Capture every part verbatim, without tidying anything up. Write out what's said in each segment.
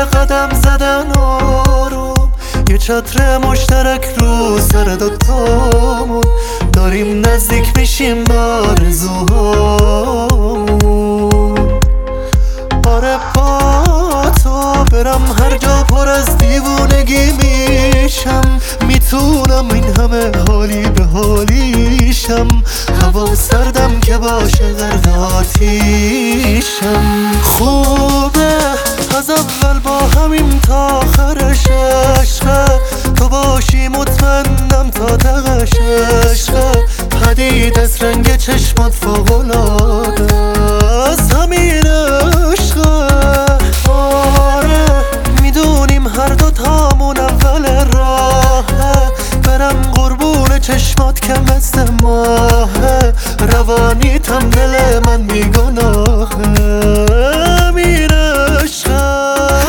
قدم زدن آروم، یه چتر مشترک رو سر دوتامون، داریم نزدیک میشیم به آرزوهامون. آره با تو برم هر جا پر از دیوونگی میشم، میتونم این همه حالی به حالیشم، هوا سردم که باشه غرق آتیشم. خوبه از اول با همیم تا آخرش عشقه، تو باشی مطمئنم تا تقش عشقه، پدید از رنگ چشمات فوق‌العاده از همین عشقه. آره میدونیم هر دو تامون اول راهه، برم قربون چشمات که مثل ماهه، روانیتم دل من میگناهه. همین عشقه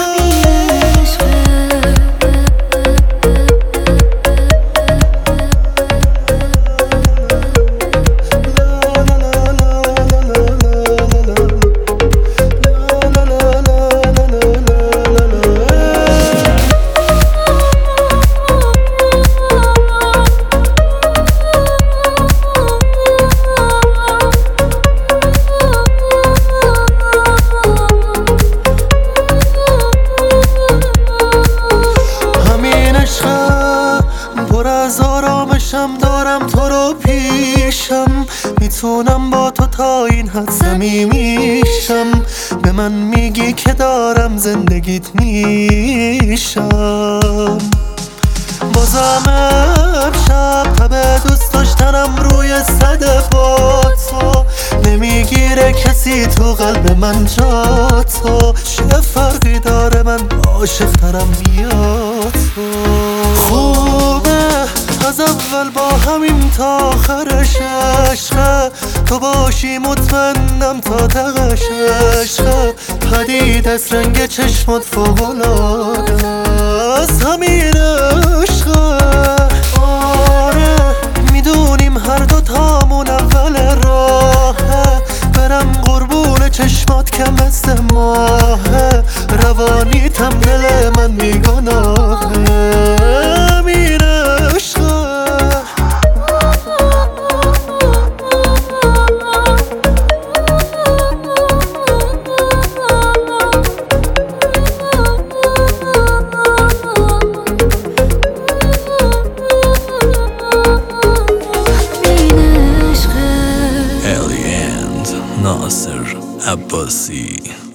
پر از آرامشم، دارم تو رو پیشم، میتونم با تو تا این حد صمیمیشم، به من میگی که دارم زندگیت میشم. بازم امشب تب دوست داشتنم روی صد با تو، نمیگیره کسی تو قلب من جا تو، چه فرقی داره من عاشق ترم بیاد تو. خوبه از اول با همیم تا آخرش عشقه، تو باشی مطمئنم تا تقش عشقه، پدید از رنگ چشمات فوق‌العاده از همین عشقه. آره میدونیم هر دو تامون اول راهه، برم قربون چشمات که مثل ماهه، روانیتم دل من میگناهه. همین عشقه ناصر عباسی.